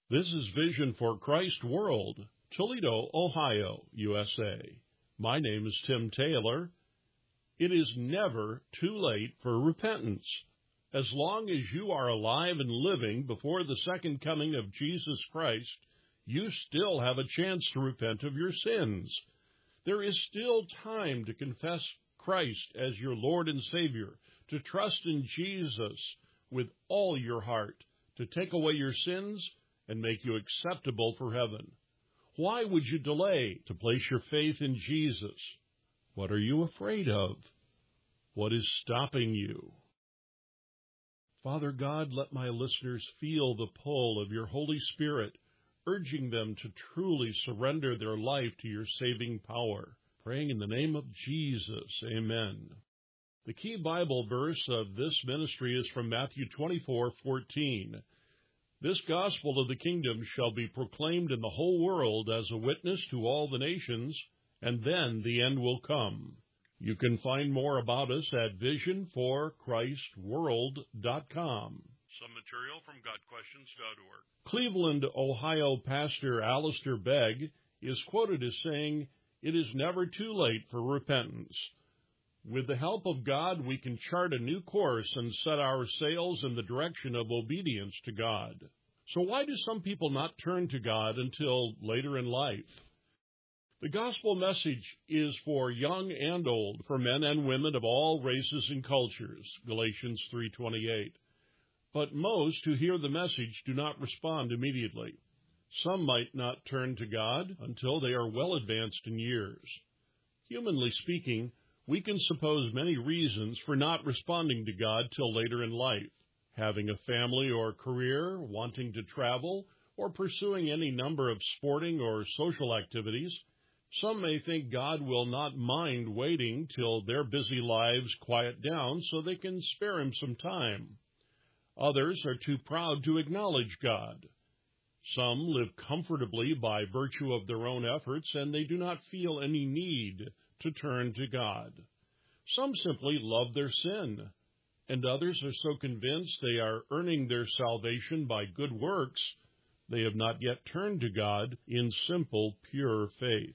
This is Vision for Christ World, Toledo, Ohio, USA. My name is Tim Taylor. It is never too late for repentance. As long as you are alive and living before the second coming of Jesus Christ, you still have a chance to repent of your sins. There is still time to confess Christ as your Lord and Savior, to trust in Jesus with all your heart, to take away your sins and make you acceptable for heaven. Why would you delay to place your faith in Jesus? What are you afraid of? What is stopping you? Father God, let my listeners feel the pull of your Holy Spirit, urging them to truly surrender their life to your saving power. Praying in the name of Jesus, amen. The key Bible verse of this ministry is from Matthew 24:14. This gospel of the kingdom shall be proclaimed in the whole world as a witness to all the nations, and then the end will come. You can find more about us at visionforchristworld.com. Some material from GotQuestions.org. Cleveland, Ohio pastor Alistair Begg is quoted as saying, "It is never too late for repentance. With the help of God, we can chart a new course and set our sails in the direction of obedience to God." So why do some people not turn to God until later in life? The gospel message is for young and old, for men and women of all races and cultures, Galatians 3:28. But most who hear the message do not respond immediately. Some might not turn to God until they are well advanced in years. Humanly speaking, we can suppose many reasons for not responding to God till later in life. Having a family or career, wanting to travel, or pursuing any number of sporting or social activities. Some may think God will not mind waiting till their busy lives quiet down so they can spare him some time. Others are too proud to acknowledge God. Some live comfortably by virtue of their own efforts, and they do not feel any need to turn to God. Some simply love their sin, and others are so convinced they are earning their salvation by good works, they have not yet turned to God in simple, pure faith.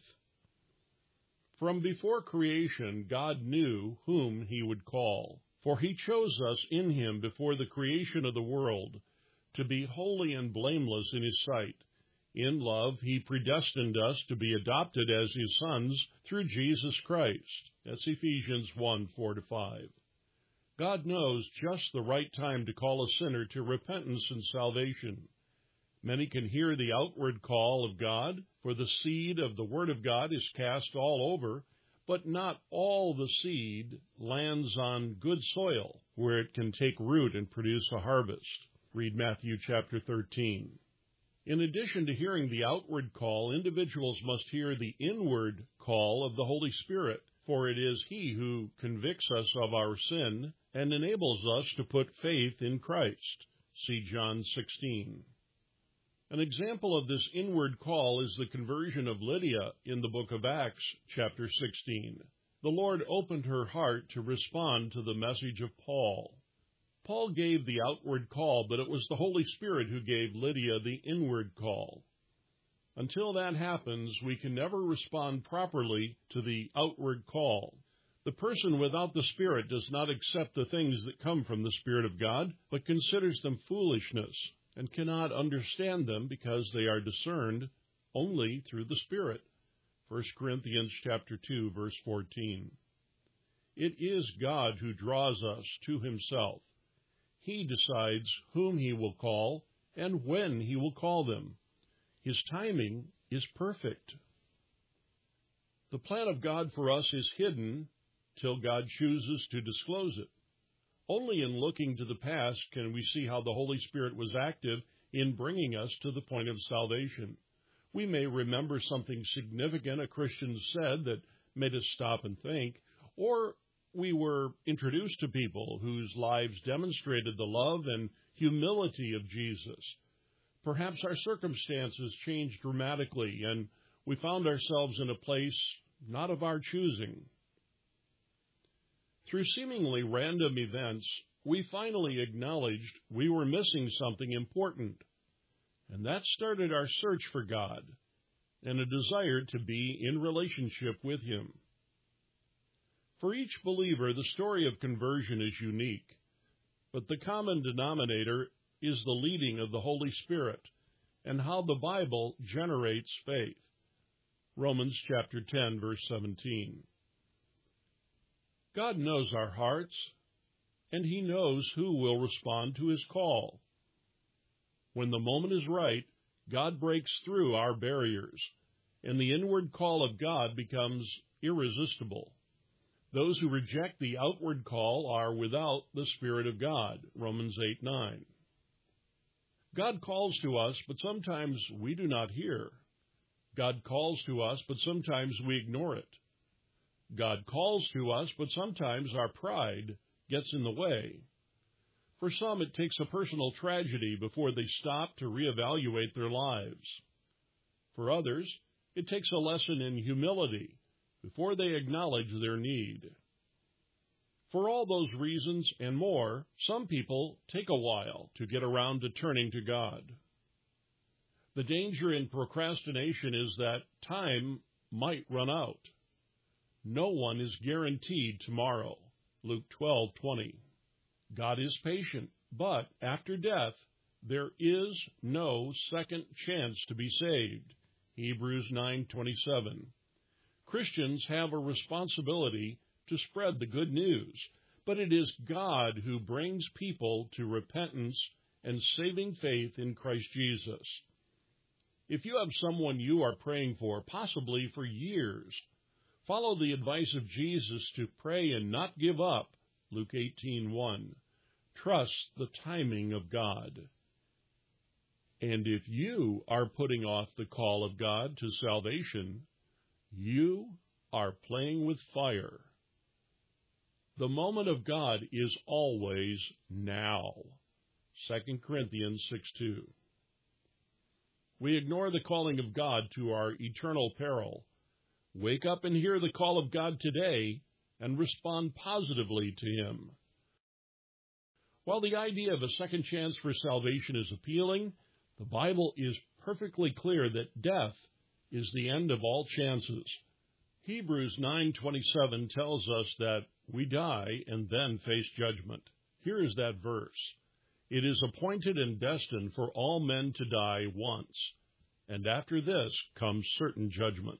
From before creation, God knew whom he would call, for he chose us in him before the creation of the world to be holy and blameless in his sight. In love, he predestined us to be adopted as his sons through Jesus Christ. That's Ephesians 1:4-5. God knows just the right time to call a sinner to repentance and salvation. Many can hear the outward call of God, for the seed of the Word of God is cast all over, but not all the seed lands on good soil, where it can take root and produce a harvest. Read Matthew chapter 13. In addition to hearing the outward call, individuals must hear the inward call of the Holy Spirit, for it is he who convicts us of our sin and enables us to put faith in Christ. See John 16. An example of this inward call is the conversion of Lydia in the book of Acts, chapter 16. The Lord opened her heart to respond to the message of Paul. Paul gave the outward call, but it was the Holy Spirit who gave Lydia the inward call. Until that happens, we can never respond properly to the outward call. The person without the Spirit does not accept the things that come from the Spirit of God, but considers them foolishness and cannot understand them because they are discerned only through the Spirit. 1 Corinthians chapter 2, verse 14. It is God who draws us to himself. He decides whom he will call and when he will call them. His timing is perfect. The plan of God for us is hidden till God chooses to disclose it. Only in looking to the past can we see how the Holy Spirit was active in bringing us to the point of salvation. We may remember something significant a Christian said that made us stop and think, or we were introduced to people whose lives demonstrated the love and humility of Jesus. Perhaps our circumstances changed dramatically, and we found ourselves in a place not of our choosing. Through seemingly random events, we finally acknowledged we were missing something important. And that started our search for God and a desire to be in relationship with Him. For each believer, the story of conversion is unique, but the common denominator is the leading of the Holy Spirit and how the Bible generates faith. Romans chapter 10, verse 17. God knows our hearts, and He knows who will respond to His call. When the moment is right, God breaks through our barriers, and the inward call of God becomes irresistible. Those who reject the outward call are without the Spirit of God, Romans 8:9. God calls to us, but sometimes we do not hear. God calls to us, but sometimes we ignore it. God calls to us, but sometimes our pride gets in the way. For some, it takes a personal tragedy before they stop to reevaluate their lives. For others, it takes a lesson in humility before they acknowledge their need. For all those reasons and more, some people take a while to get around to turning to God. The danger in procrastination is that time might run out. No one is guaranteed tomorrow, Luke 12:20. God is patient, but after death, there is no second chance to be saved, Hebrews 9:27. Christians have a responsibility to spread the good news, but it is God who brings people to repentance and saving faith in Christ Jesus. If you have someone you are praying for, possibly for years, follow the advice of Jesus to pray and not give up, Luke 18:1. Trust the timing of God. And if you are putting off the call of God to salvation, you are playing with fire. The moment of God is always now. 2 Corinthians 6:2. We ignore the calling of God to our eternal peril. Wake up and hear the call of God today and respond positively to Him. While the idea of a second chance for salvation is appealing, the Bible is perfectly clear that death is the end of all chances. Hebrews 9:27 tells us that we die and then face judgment. Here is that verse. It is appointed and destined for all men to die once, and after this comes certain judgment.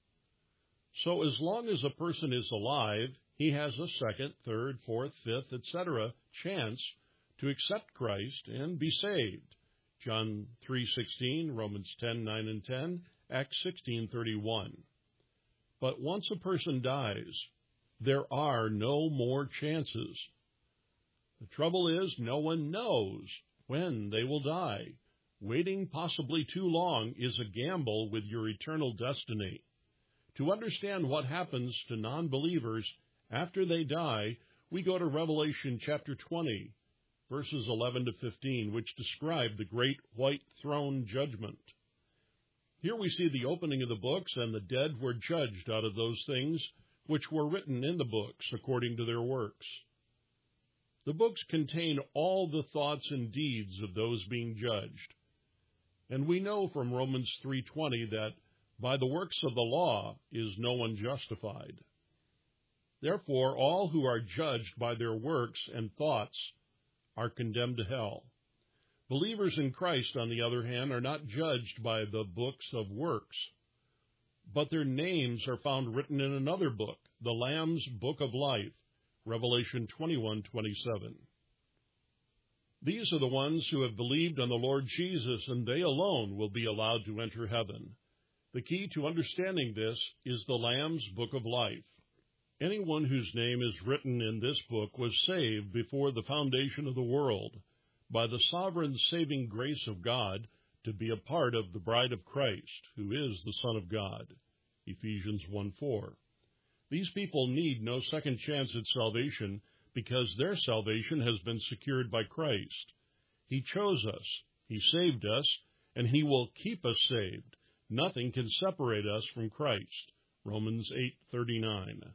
So as long as a person is alive, he has a second, third, fourth, fifth, etc. chance to accept Christ and be saved. John 3:16, Romans 10:9 and 10, Acts 16:31. But once a person dies, there are no more chances. The trouble is, no one knows when they will die. Waiting possibly too long is a gamble with your eternal destiny. To understand what happens to non-believers after they die, we go to Revelation chapter 20, verses 11 to 15, which describe the great white throne judgment. Here we see the opening of the books, and the dead were judged out of those things which were written in the books according to their works. The books contain all the thoughts and deeds of those being judged. And we know from Romans 3:20 that by the works of the law is no one justified. Therefore, all who are judged by their works and thoughts are condemned to hell. Believers in Christ, on the other hand, are not judged by the books of works, but their names are found written in another book, the Lamb's Book of Life, Revelation 21:27. These are the ones who have believed on the Lord Jesus, and they alone will be allowed to enter heaven. The key to understanding this is the Lamb's Book of Life. Anyone whose name is written in this book was saved before the foundation of the world by the sovereign saving grace of God to be a part of the bride of Christ, who is the Son of God. Ephesians 1:4. These people need no second chance at salvation because their salvation has been secured by Christ. He chose us, He saved us, and He will keep us saved. Nothing can separate us from Christ. Romans 8:39.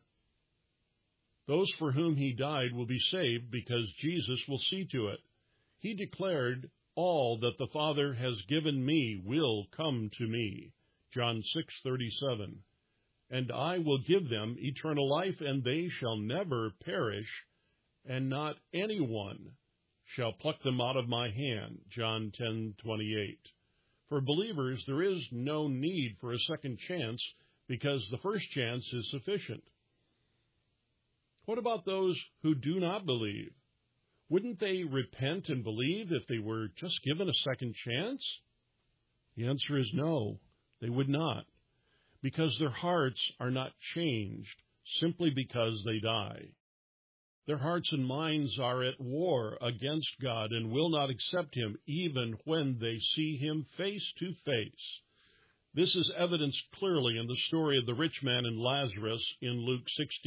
Those for whom He died will be saved because Jesus will see to it. He declared, all that the Father has given me will come to me. John 6:37. And I will give them eternal life, and they shall never perish, and not anyone shall pluck them out of my hand. John 10:28. For believers, there is no need for a second chance because the first chance is sufficient. What about those who do not believe? Wouldn't they repent and believe if they were just given a second chance? The answer is no, they would not, because their hearts are not changed simply because they die. Their hearts and minds are at war against God and will not accept Him even when they see Him face to face. This is evidenced clearly in the story of the rich man and Lazarus in Luke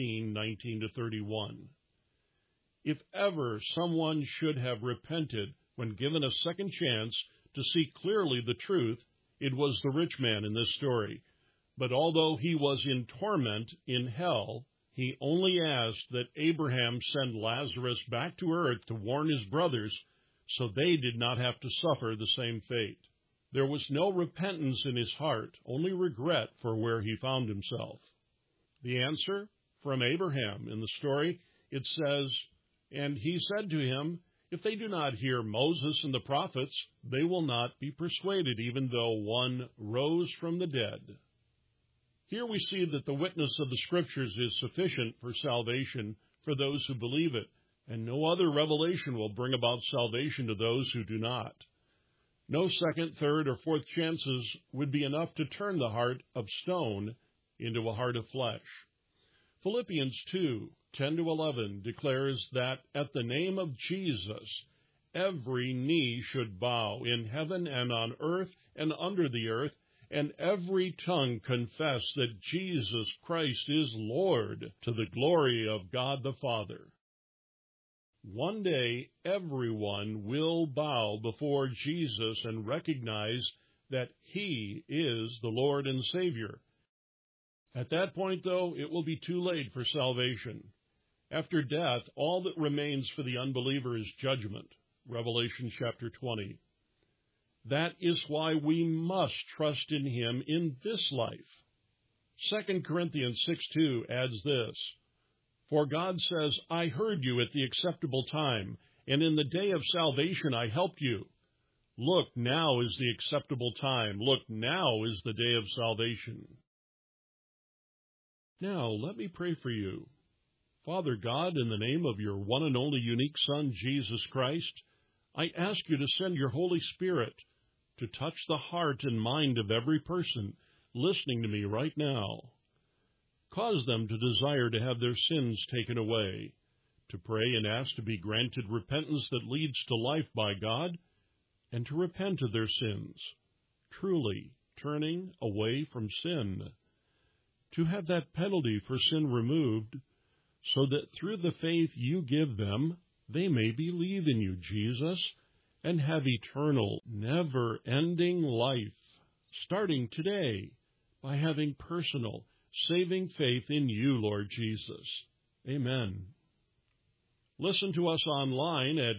16:19-31. If ever someone should have repented when given a second chance to see clearly the truth, it was the rich man in this story. But although he was in torment in hell, he only asked that Abraham send Lazarus back to earth to warn his brothers so they did not have to suffer the same fate. There was no repentance in his heart, only regret for where he found himself. The answer? From Abraham. In the story, it says, And he said to him, If they do not hear Moses and the prophets, they will not be persuaded, even though one rose from the dead. Here we see that the witness of the Scriptures is sufficient for salvation for those who believe it, and no other revelation will bring about salvation to those who do not. No second, third, or fourth chances would be enough to turn the heart of stone into a heart of flesh. Philippians 2:10-11 declares that at the name of Jesus, every knee should bow in heaven and on earth and under the earth, and every tongue confess that Jesus Christ is Lord, to the glory of God the Father. One day, everyone will bow before Jesus and recognize that He is the Lord and Savior. At that point, though, it will be too late for salvation. After death, all that remains for the unbeliever is judgment. Revelation chapter 20. That is why we must trust in Him in this life. 2 Corinthians 6:2 adds this, For God says, I heard you at the acceptable time, and in the day of salvation I helped you. Look, now is the acceptable time. Look, now is the day of salvation. Now, let me pray for you. Father God, in the name of your one and only unique Son, Jesus Christ, I ask you to send your Holy Spirit to touch the heart and mind of every person listening to me right now. Cause them to desire to have their sins taken away, to pray and ask to be granted repentance that leads to life by God, and to repent of their sins, truly turning away from sin, to have that penalty for sin removed, so that through the faith you give them, they may believe in you, Jesus, and have eternal, never-ending life, starting today, by having personal, saving faith in you, Lord Jesus. Amen. Listen to us online at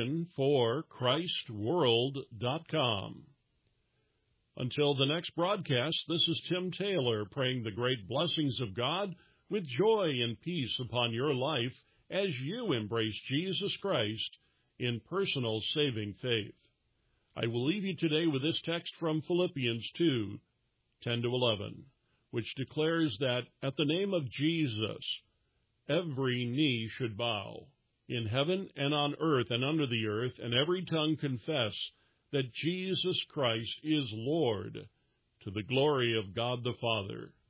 visionforchristworld.com. Until the next broadcast, this is Tim Taylor praying the great blessings of God with joy and peace upon your life as you embrace Jesus Christ in personal saving faith. I will leave you today with this text from Philippians 2:10-11, which declares that at the name of Jesus, every knee should bow, in heaven and on earth and under the earth, and every tongue confess that Jesus Christ is Lord, to the glory of God the Father.